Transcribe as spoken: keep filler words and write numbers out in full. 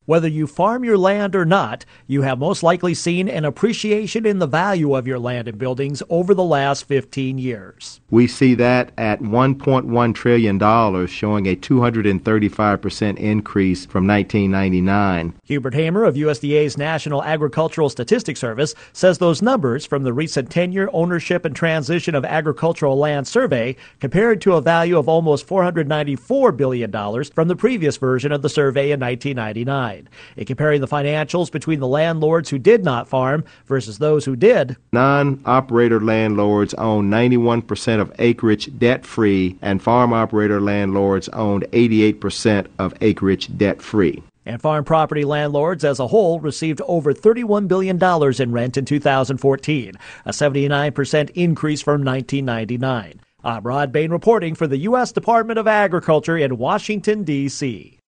Whether you farm your land or not, you have most likely seen an appreciation in the value of your land and buildings over the last fifteen years. We see that at one point one trillion dollars, showing a two hundred thirty-five percent increase from nineteen ninety-nine. Hubert Hamer of U S D A's National Agricultural Statistics Service says those numbers from the recent ten-year ownership and transition of agricultural land survey compared to a value of almost four hundred ninety-four billion dollars from the previous version of the survey in nineteen ninety-nine. In comparing the financials between the landlords who did not farm versus those who did, non-operator landlords owned ninety-one percent of acreage debt-free, and farm operator landlords owned eighty-eight percent of acreage debt-free. And farm property landlords as a whole received over thirty-one billion dollars in rent in two thousand fourteen, a seventy-nine percent increase from nineteen ninety-nine. I'm Rod Bain reporting for the U S Department of Agriculture in Washington, D C